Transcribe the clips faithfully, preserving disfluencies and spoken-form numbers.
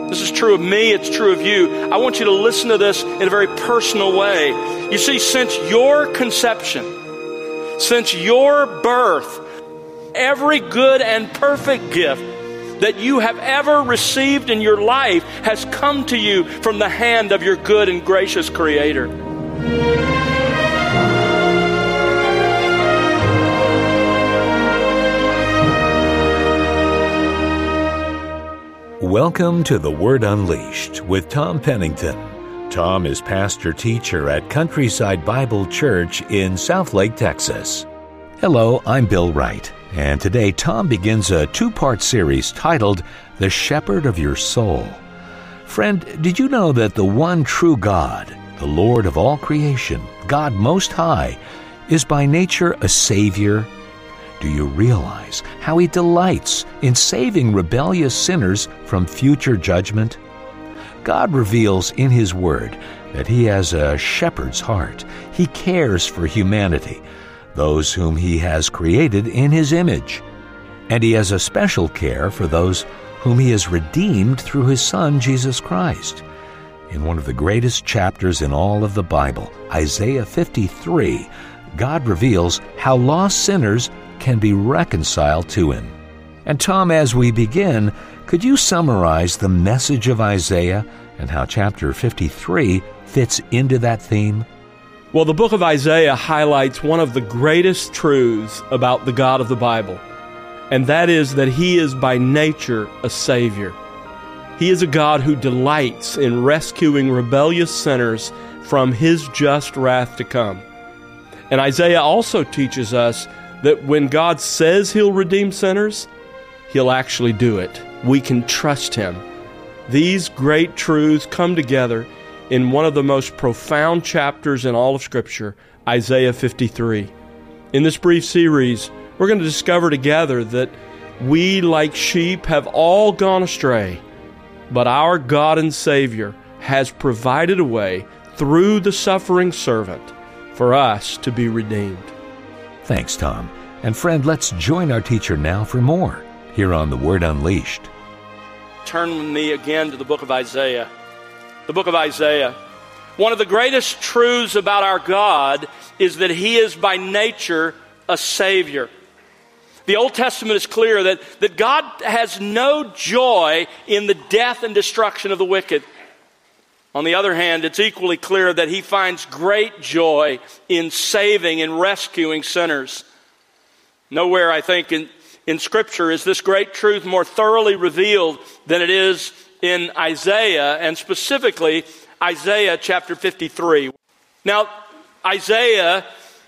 This is true of me, it's true of you. I want you to listen to this in a very personal way. You see, since your conception, since your birth, every good and perfect gift that you have ever received in your life has come to you from the hand of your good and gracious Creator. Welcome to The Word Unleashed with Tom Pennington. Tom is pastor-teacher at Countryside Bible Church in Southlake, Texas. Hello, I'm Bill Wright, and today Tom begins a two-part series titled The Shepherd of Your Soul. Friend, did you know that the one true God, the Lord of all creation, God Most High, is by nature a Savior? Do you realize how He delights in saving rebellious sinners from future judgment? God reveals in His Word that He has a shepherd's heart. He cares for humanity, those whom He has created in His image. And He has a special care for those whom He has redeemed through His Son, Jesus Christ. In one of the greatest chapters in all of the Bible, Isaiah fifty-three, God reveals how lost sinners can be reconciled to Him. And Tom, as we begin, could you summarize the message of Isaiah and how chapter fifty-three fits into that theme? Well, the book of Isaiah highlights one of the greatest truths about the God of the Bible, and that is that He is by nature a Savior. He is a God who delights in rescuing rebellious sinners from His just wrath to come. And Isaiah also teaches us that when God says He'll redeem sinners, He'll actually do it. We can trust Him. These great truths come together in one of the most profound chapters in all of Scripture, Isaiah fifty-three. In this brief series, we're going to discover together that we, like sheep, have all gone astray, but our God and Savior has provided a way through the suffering servant for us to be redeemed. Thanks, Tom. And friend, let's join our teacher now for more here on The Word Unleashed. Turn with me again to the book of Isaiah. The book of Isaiah. One of the greatest truths about our God is that He is by nature a Savior. The Old Testament is clear that, that God has no joy in the death and destruction of the wicked. On the other hand, it's equally clear that He finds great joy in saving and rescuing sinners. Nowhere, I think, in, in Scripture is this great truth more thoroughly revealed than it is in Isaiah, and specifically Isaiah chapter fifty-three. Now, Isaiah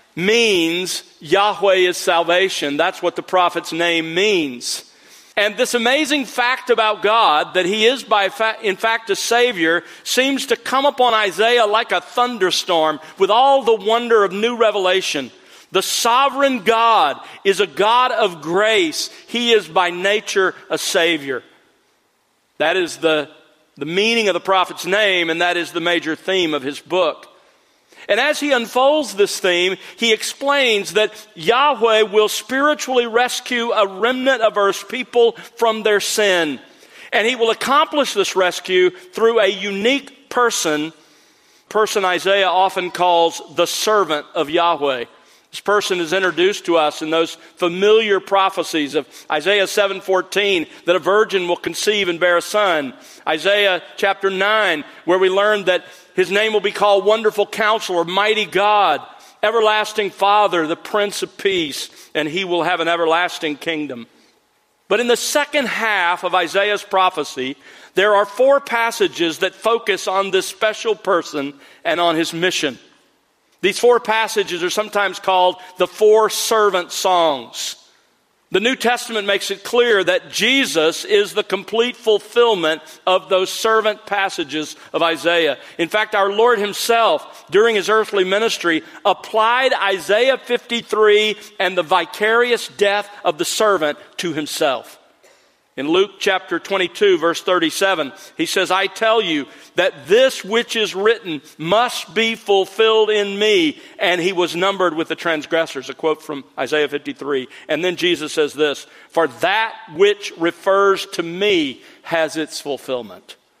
means Yahweh is salvation. That's what the prophet's name means. And this amazing fact about God, that He is by fa- in fact a Savior, seems to come upon Isaiah like a thunderstorm with all the wonder of new revelation. The sovereign God is a God of grace. He is by nature a Savior. That is the, the meaning of the prophet's name, and that is the major theme of his book. And as he unfolds this theme, he explains that Yahweh will spiritually rescue a remnant of Earth's people from their sin. And He will accomplish this rescue through a unique person, person Isaiah often calls the servant of Yahweh. This person is introduced to us in those familiar prophecies of Isaiah seven fourteen, that a virgin will conceive and bear a son. Isaiah chapter nine, where we learn that His name will be called Wonderful Counselor, Mighty God, Everlasting Father, the Prince of Peace, and He will have an everlasting kingdom. But in the second half of Isaiah's prophecy, there are four passages that focus on this special person and on His mission. These four passages are sometimes called the four servant songs. The New Testament makes it clear that Jesus is the complete fulfillment of those servant passages of Isaiah. In fact, our Lord Himself, during His earthly ministry, applied Isaiah fifty-three and the vicarious death of the servant to Himself. In Luke chapter twenty-two, verse thirty-seven, He says, I tell you that this which is written must be fulfilled in me. And He was numbered with the transgressors. A quote from Isaiah fifty-three. And then Jesus says this, for that which refers to me has its fulfillment.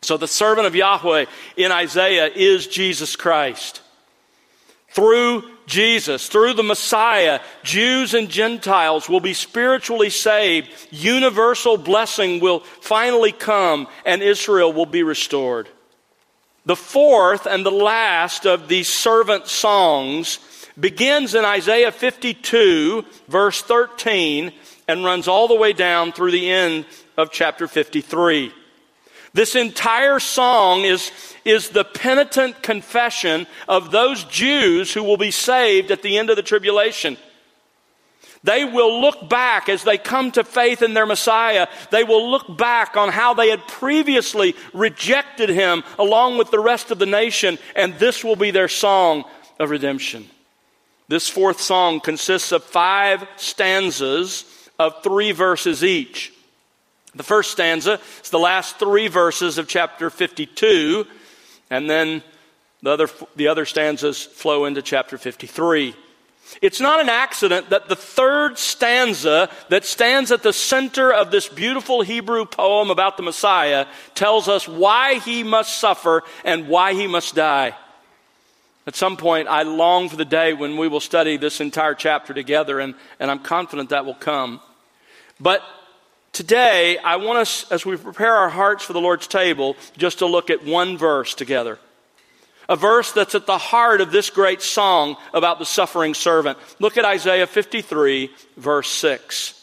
So the servant of Yahweh in Isaiah is Jesus Christ. Through Jesus, through the Messiah, Jews and Gentiles will be spiritually saved. Universal blessing will finally come, and Israel will be restored. The fourth and the last of these servant songs begins in Isaiah fifty-two, verse thirteen, and runs all the way down through the end of chapter fifty-three. This entire song is, is the penitent confession of those Jews who will be saved at the end of the tribulation. They will look back as they come to faith in their Messiah. They will look back on how they had previously rejected him along with the rest of the nation, and this will be their song of redemption. This fourth song consists of five stanzas of three verses each. The first stanza is the last three verses of chapter fifty-two, and then the other, the other stanzas flow into chapter fifty-three. It's not an accident that the third stanza that stands at the center of this beautiful Hebrew poem about the Messiah tells us why he must suffer and why he must die. At some point, I long for the day when we will study this entire chapter together, and, and I'm confident that will come. But today, I want us, as we prepare our hearts for the Lord's table, just to look at one verse together. A verse that's at the heart of this great song about the suffering servant. Look at Isaiah fifty-three, verse six.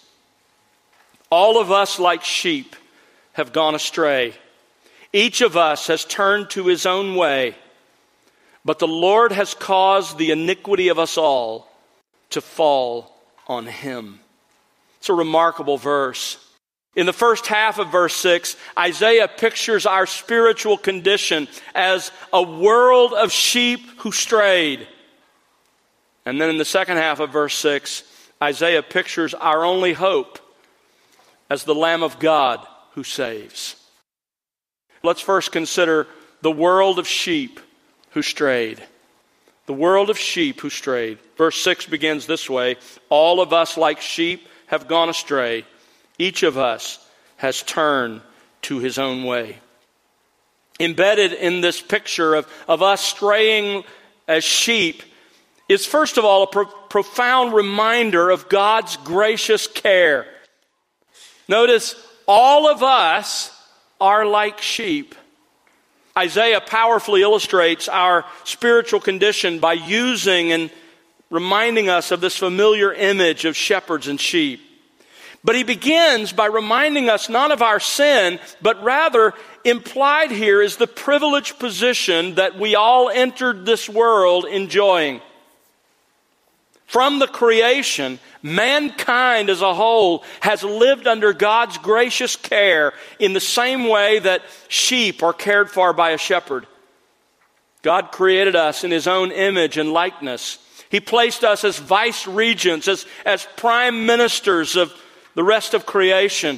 All of us like sheep have gone astray. Each of us has turned to his own way. But the Lord has caused the iniquity of us all to fall on him. It's a remarkable verse. In the first half of verse six, Isaiah pictures our spiritual condition as a world of sheep who strayed. And then in the second half of verse six, Isaiah pictures our only hope as the Lamb of God who saves. Let's first consider the world of sheep who strayed. The world of sheep who strayed. Verse six begins this way: all of us like sheep have gone astray. Each of us has turned to his own way. Embedded in this picture of, of us straying as sheep is, first of all, a pro- profound reminder of God's gracious care. Notice, all of us are like sheep. Isaiah powerfully illustrates our spiritual condition by using and reminding us of this familiar image of shepherds and sheep. But he begins by reminding us not of our sin, but rather implied here is the privileged position that we all entered this world enjoying. From the creation, mankind as a whole has lived under God's gracious care in the same way that sheep are cared for by a shepherd. God created us in his own image and likeness. He placed us as vice regents, as, as prime ministers of the rest of creation.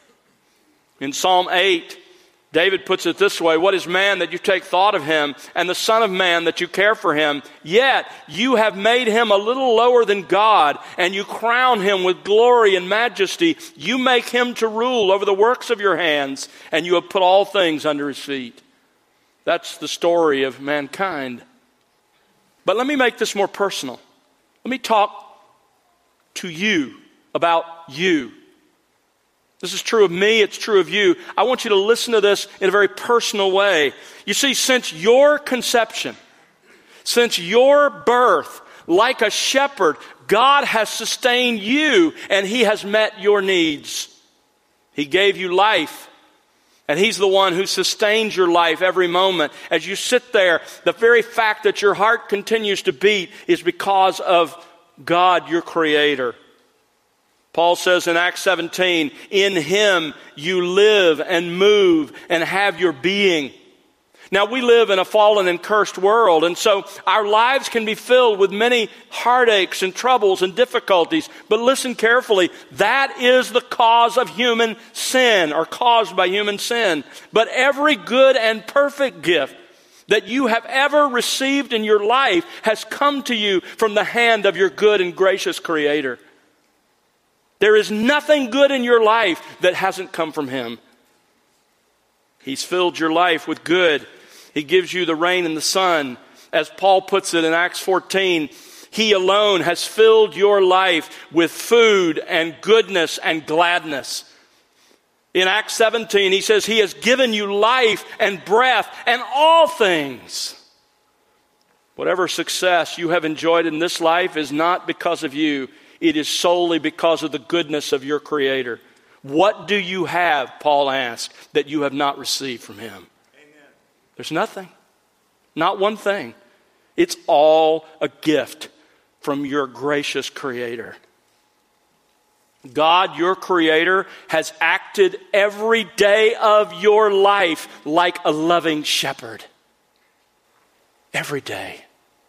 In Psalm eight, David puts it this way: what is man that you take thought of him, and the son of man that you care for him? Yet you have made him a little lower than God, and you crown him with glory and majesty. You make him to rule over the works of your hands, and you have put all things under his feet. That's the story of mankind. But let me make this more personal. Let me talk to you about you. This is true of me, it's true of you. I want you to listen to this in a very personal way. You see, since your conception, since your birth, like a shepherd, God has sustained you and he has met your needs. He gave you life, and he's the one who sustains your life every moment. As you sit there, the very fact that your heart continues to beat is because of God, your creator. Paul says in Acts seventeen, in him you live and move and have your being. Now, we live in a fallen and cursed world, and so our lives can be filled with many heartaches and troubles and difficulties. But listen carefully, that is the cause of human sin, or caused by human sin. But every good and perfect gift that you have ever received in your life has come to you from the hand of your good and gracious Creator. There is nothing good in your life that hasn't come from him. He's filled your life with good. He gives you the rain and the sun. As Paul puts it in Acts fourteen, He alone has filled your life with food and goodness and gladness. In Acts seventeen, he says He has given you life and breath and all things. Whatever success you have enjoyed in this life is not because of you. It is solely because of the goodness of your Creator. What do you have, Paul asked, that you have not received from Him? Amen. There's nothing. Not one thing. It's all a gift from your gracious Creator. God, your Creator, has acted every day of your life like a loving shepherd. Every day.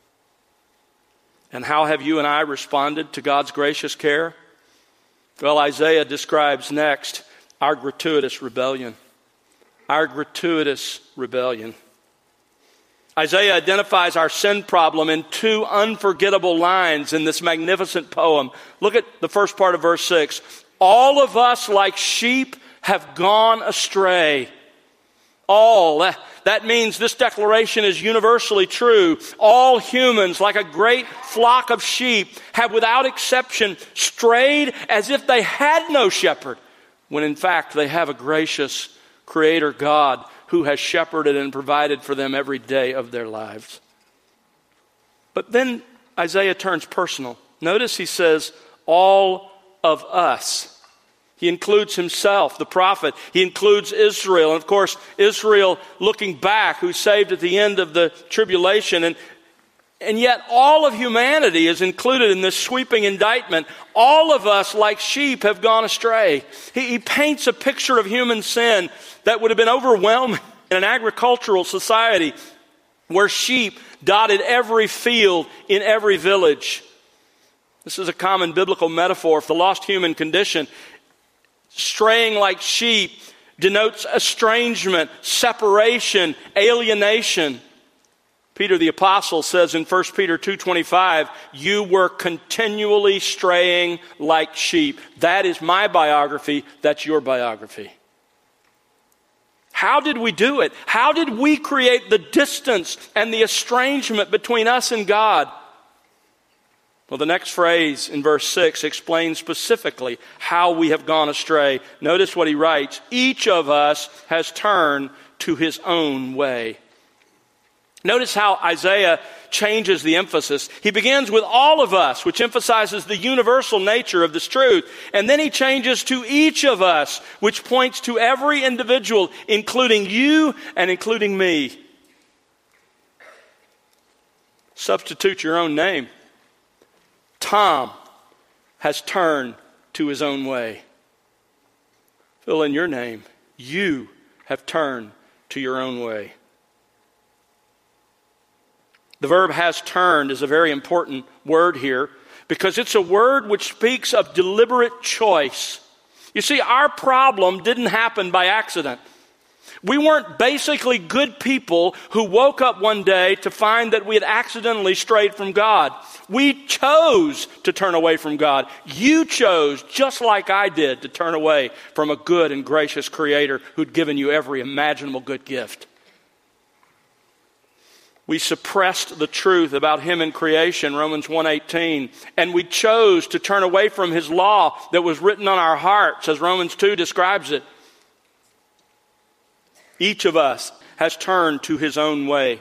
And how have you and I responded to God's gracious care? Well, Isaiah describes next our gratuitous rebellion. Our gratuitous rebellion. Isaiah identifies our sin problem in two unforgettable lines in this magnificent poem. Look at the first part of verse six. All of us like sheep have gone astray. All. That means this declaration is universally true. All humans, like a great flock of sheep, have without exception strayed as if they had no shepherd, when in fact they have a gracious Creator God who has shepherded and provided for them every day of their lives. But then Isaiah turns personal. Notice he says, all of us. He includes himself, the prophet. He includes Israel. And of course, Israel looking back, who's saved at the end of the tribulation. And, and yet all of humanity is included in this sweeping indictment. All of us, like sheep, have gone astray. He, he paints a picture of human sin that would have been overwhelming in an agricultural society where sheep dotted every field in every village. This is a common biblical metaphor for the lost human condition. Straying like sheep denotes estrangement, separation, alienation. Peter the Apostle says in First Peter two twenty-five, you were continually straying like sheep. That is my biography. That's your biography. How did we do it? How did we create the distance and the estrangement between us and God? Well, the next phrase in verse six explains specifically how we have gone astray. Notice what he writes. Each of us has turned to his own way. Notice how Isaiah changes the emphasis. He begins with all of us, which emphasizes the universal nature of this truth. And then he changes to each of us, which points to every individual, including you and including me. Substitute your own name. Tom has turned to his own way. Fill in your name. You have turned to your own way. The verb has turned is a very important word here because it's a word which speaks of deliberate choice. You see, our problem didn't happen by accident. We weren't basically good people who woke up one day to find that we had accidentally strayed from God. We chose to turn away from God. You chose, just like I did, to turn away from a good and gracious Creator who'd given you every imaginable good gift. We suppressed the truth about Him in creation, Romans one eighteen, and we chose to turn away from His law that was written on our hearts, as Romans two describes it. Each of us has turned to his own way.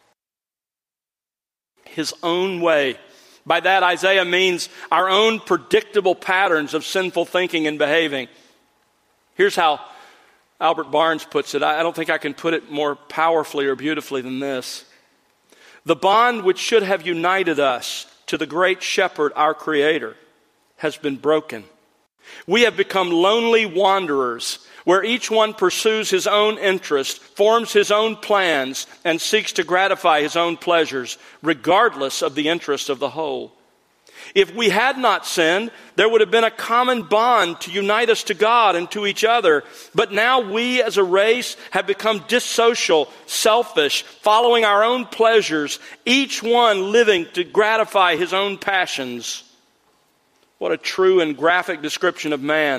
His own way. By that, Isaiah means our own predictable patterns of sinful thinking and behaving. Here's how Albert Barnes puts it. I don't think I can put it more powerfully or beautifully than this. The bond which should have united us to the great shepherd, our Creator, has been broken. We have become lonely wanderers, where each one pursues his own interest, forms his own plans, and seeks to gratify his own pleasures, regardless of the interest of the whole. If we had not sinned, there would have been a common bond to unite us to God and to each other. But now we as a race have become dissocial, selfish, following our own pleasures, each one living to gratify his own passions. What a true and graphic description of man.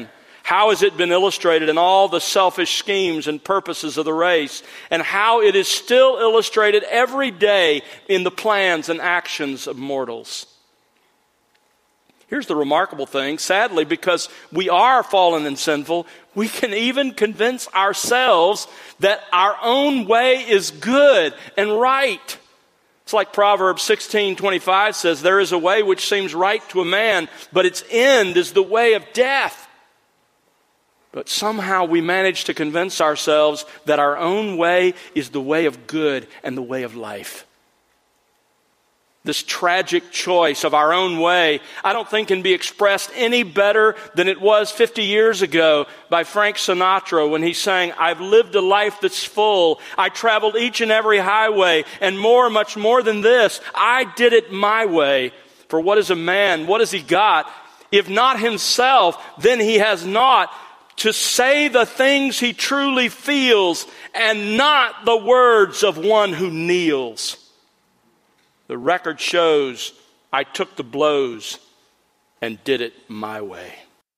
How has it been illustrated in all the selfish schemes and purposes of the race, and how it is still illustrated every day in the plans and actions of mortals. Here's the remarkable thing. Sadly, because we are fallen and sinful, we can even convince ourselves that our own way is good and right. It's like Proverbs sixteen twenty-five says, there is a way which seems right to a man, but its end is the way of death. But somehow we manage to convince ourselves that our own way is the way of good and the way of life. This tragic choice of our own way, I don't think can be expressed any better than it was fifty years ago by Frank Sinatra when he sang, I've lived a life that's full. I traveled each and every highway, and more, much more than this. I did it my way. For what is a man? What has he got? If not himself, then he has not to say the things he truly feels, and not the words of one who kneels. The record shows I took the blows and did it my way.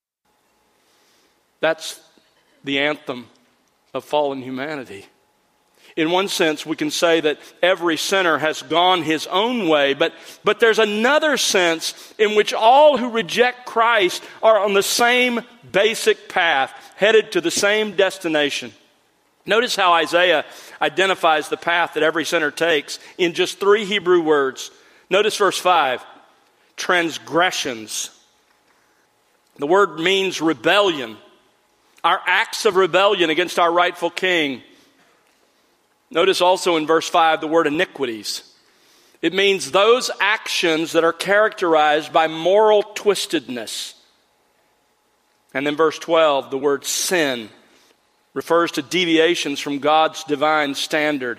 That's the anthem of fallen humanity. In one sense, we can say that every sinner has gone his own way, but, but there's another sense in which all who reject Christ are on the same basic path, headed to the same destination. Notice how Isaiah identifies the path that every sinner takes in just three Hebrew words. Notice verse five, transgressions. The word means rebellion, our acts of rebellion against our rightful king. Notice also in verse five the word iniquities. It means those actions that are characterized by moral twistedness. And then verse twelve, the word sin, refers to deviations from God's divine standard.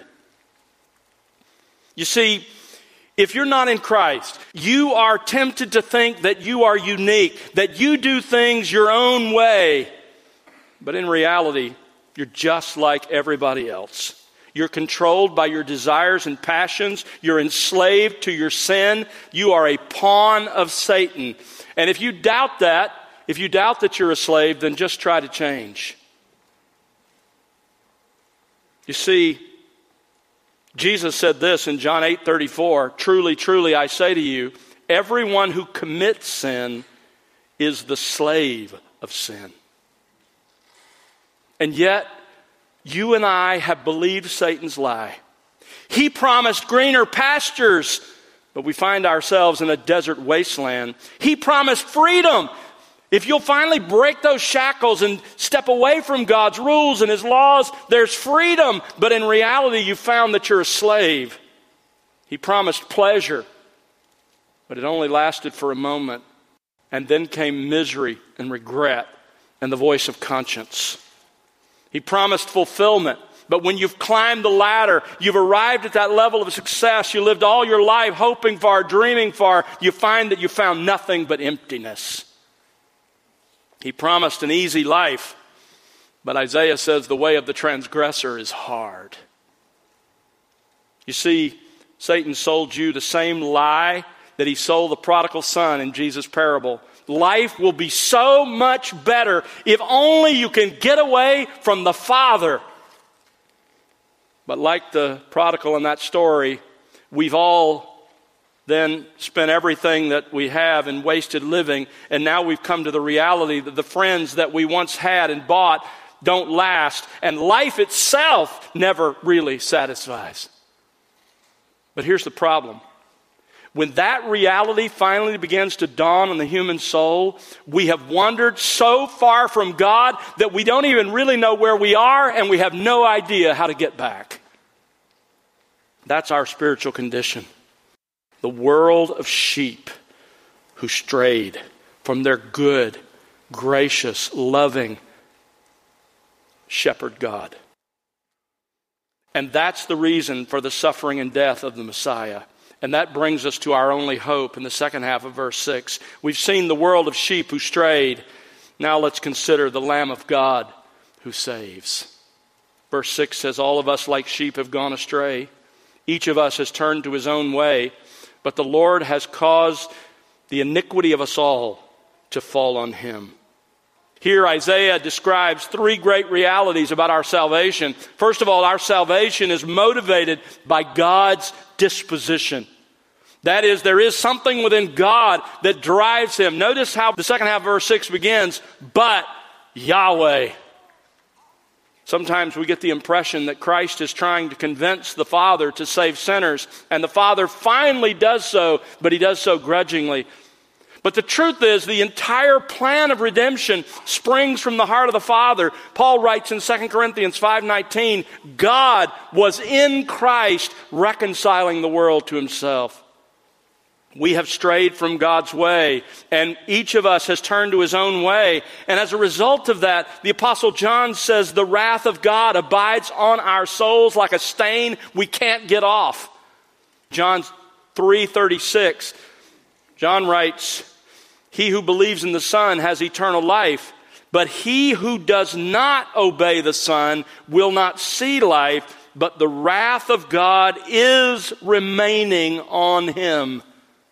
You see, if you're not in Christ, you are tempted to think that you are unique, that you do things your own way. But in reality, you're just like everybody else. You're controlled by your desires and passions. You're enslaved to your sin. You are a pawn of Satan. And if you doubt that, if you doubt that you're a slave, then just try to change. You see, Jesus said this in John eight thirty-four, truly, truly, I say to you, everyone who commits sin is the slave of sin. And yet, you and I have believed Satan's lie. He promised greener pastures, but we find ourselves in a desert wasteland. He promised freedom. If you'll finally break those shackles and step away from God's rules and His laws, there's freedom. But in reality, you found that you're a slave. He promised pleasure, but it only lasted for a moment. And then came misery and regret and the voice of conscience. He promised fulfillment, but when you've climbed the ladder, you've arrived at that level of success, you lived all your life hoping for, dreaming for, you find that you found nothing but emptiness. He promised an easy life, but Isaiah says the way of the transgressor is hard. You see, Satan sold you the same lie that he sold the prodigal son in Jesus' parable. Life will be so much better if only you can get away from the Father. But like the prodigal in that story, we've all then spent everything that we have in wasted living, and now we've come to the reality that the friends that we once had and bought don't last, and life itself never really satisfies. But here's the problem. When that reality finally begins to dawn on the human soul, we have wandered so far from God that we don't even really know where we are, and we have no idea how to get back. That's our spiritual condition. The world of sheep who strayed from their good, gracious, loving shepherd God. And that's the reason for the suffering and death of the Messiah. And that brings us to our only hope in the second half of verse six. We've seen the world of sheep who strayed. Now let's consider the Lamb of God who saves. Verse six says, all of us like sheep have gone astray. Each of us has turned to his own way. But the Lord has caused the iniquity of us all to fall on him. Here, Isaiah describes three great realities about our salvation. First of all, our salvation is motivated by God's disposition. That is, there is something within God that drives him. Notice how the second half of verse six begins, but Yahweh. Sometimes we get the impression that Christ is trying to convince the Father to save sinners, and the Father finally does so, but he does so grudgingly. But the truth is, the entire plan of redemption springs from the heart of the Father. Paul writes in Second Corinthians five nineteen, God was in Christ reconciling the world to himself. We have strayed from God's way, and each of us has turned to his own way. And as a result of that, the Apostle John says the wrath of God abides on our souls like a stain we can't get off. John three thirty-six, John writes, he who believes in the Son has eternal life, but he who does not obey the Son will not see life, but the wrath of God is remaining on him.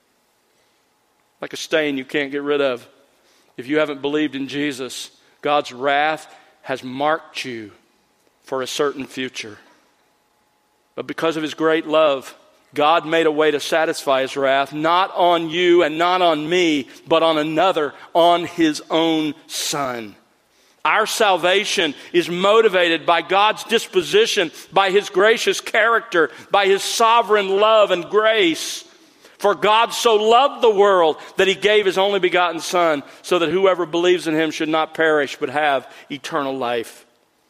Like a stain you can't get rid of. If you haven't believed in Jesus, God's wrath has marked you for a certain future. But because of his great love, God made a way to satisfy his wrath, not on you and not on me, but on another, on his own Son. Our salvation is motivated by God's disposition, by his gracious character, by his sovereign love and grace. For God so loved the world that he gave his only begotten Son, so that whoever believes in him should not perish but have eternal life.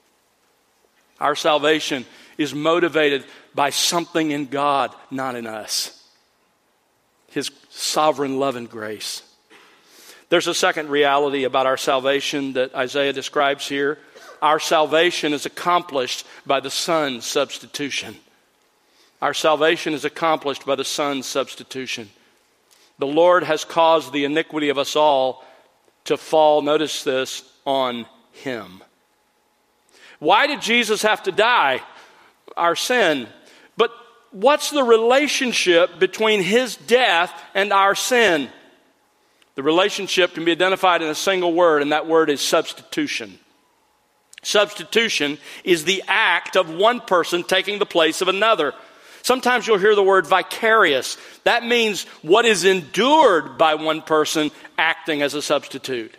Our salvation is motivated by something in God, not in us. His sovereign love and grace. There's a second reality about our salvation that Isaiah describes here. Our salvation is accomplished by the Son's substitution. Our salvation is accomplished by the Son's substitution. The Lord has caused the iniquity of us all to fall, notice this, on him. Why did Jesus have to die? Our sin. But what's the relationship between his death and our sin? The relationship can be identified in a single word, and that word is substitution. Substitution is the act of one person taking the place of another. Sometimes you'll hear the word vicarious. That means what is endured by one person acting as a substitute.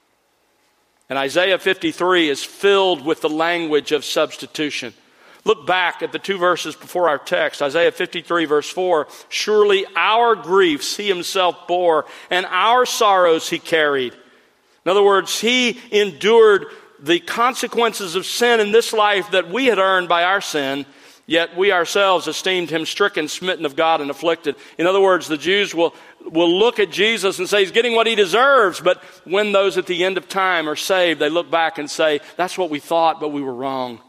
And Isaiah fifty-three is filled with the language of substitution. Look back at the two verses before our text. Isaiah fifty-three verse four. Surely our griefs he himself bore, and our sorrows he carried. In other words, he endured the consequences of sin in this life that we had earned by our sin. Yet we ourselves esteemed him stricken, smitten of God, and afflicted. In other words, the Jews will, will look at Jesus and say he's getting what he deserves. But when those at the end of time are saved, they look back and say, that's what we thought, but we were wrong.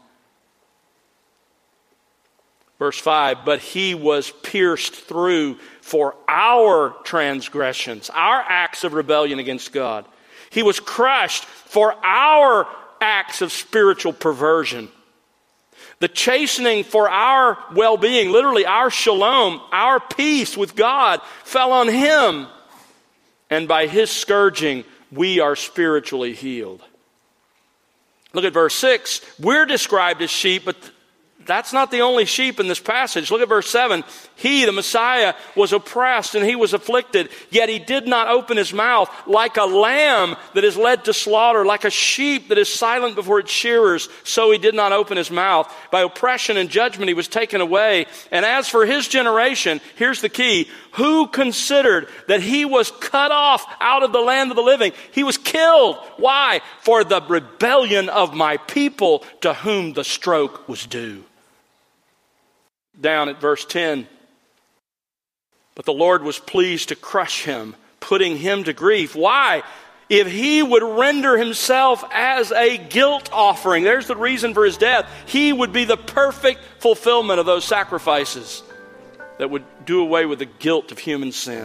Verse five, but he was pierced through for our transgressions, our acts of rebellion against God. He was crushed for our acts of spiritual perversion. The chastening for our well-being, literally our shalom, our peace with God, fell on him. And by his scourging, we are spiritually healed. Look at verse six. We're described as sheep, but that's not the only sheep in this passage. Look at verse seven. He, the Messiah, was oppressed and he was afflicted, yet he did not open his mouth. Like a lamb that is led to slaughter, like a sheep that is silent before its shearers, so he did not open his mouth. By oppression and judgment he was taken away. And as for his generation, here's the key. Who considered that he was cut off out of the land of the living? He was killed. Why? For the rebellion of my people, to whom the stroke was due. Down at verse ten. But the Lord was pleased to crush him, putting him to grief. Why? If he would render himself as a guilt offering, there's the reason for his death. He would be the perfect fulfillment of those sacrifices that would do away with the guilt of human sin.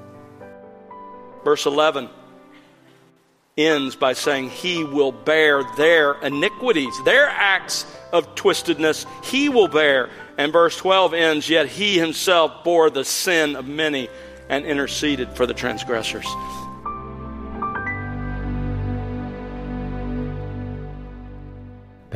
Verse eleven ends by saying he will bear their iniquities, their acts of twistedness, he will bear. And verse twelve ends, yet he himself bore the sin of many and interceded for the transgressors.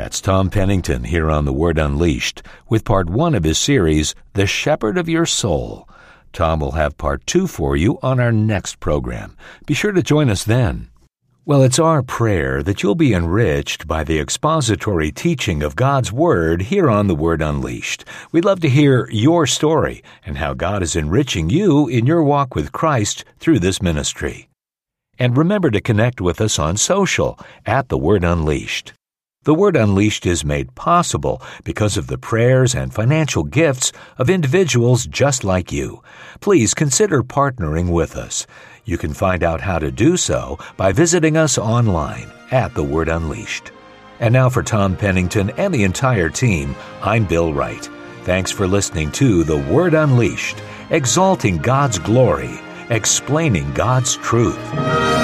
That's Tom Pennington here on The Word Unleashed with part one of his series, The Shepherd of Your Soul. Tom will have part two for you on our next program. Be sure to join us then. Well, it's our prayer that you'll be enriched by the expository teaching of God's Word here on The Word Unleashed. We'd love to hear your story and how God is enriching you in your walk with Christ through this ministry. And remember to connect with us on social at The Word Unleashed. The Word Unleashed is made possible because of the prayers and financial gifts of individuals just like you. Please consider partnering with us. You can find out how to do so by visiting us online at The Word Unleashed. And now for Tom Pennington and the entire team, I'm Bill Wright. Thanks for listening to The Word Unleashed, exalting God's glory, explaining God's truth.